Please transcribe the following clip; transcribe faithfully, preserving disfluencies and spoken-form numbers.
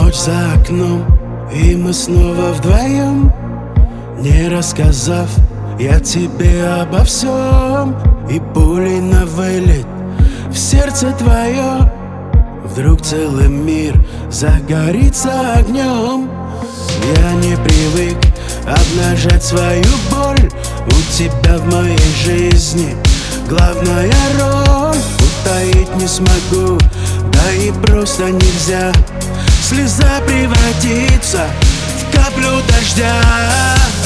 Ночь за окном, и мы снова вдвоем, не рассказав я тебе обо всем. И пулей на вылет в сердце твое вдруг целый мир загорится огнем. Я не привык обнажать свою боль, у тебя в моей жизни главная роль. Утаить не смогу, да и просто нельзя слеза превратится в каплю дождя.